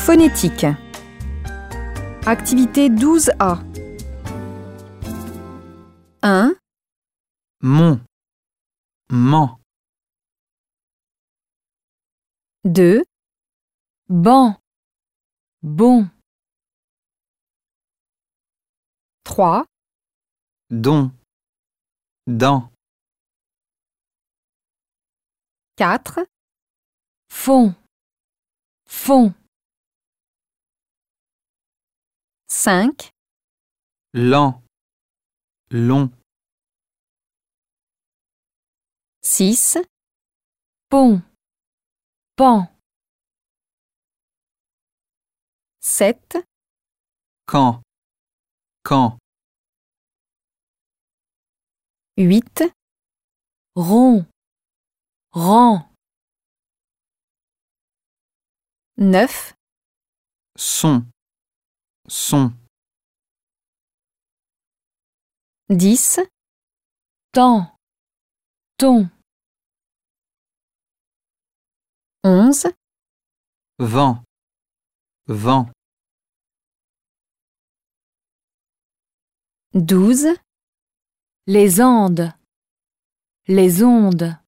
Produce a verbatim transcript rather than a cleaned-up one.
Phonétique. Activité douze A. un. Mon, ment, deux. Ban, bon. trois. don, dans, quatre. Fond, fond. cinq. lent, long, six. Pont, pan. sept. quand, quand, huit. Rond, rang. neuf. son, son, dix. Temps, ton. onze. vent, vent, douze. Les Andes, les ondes.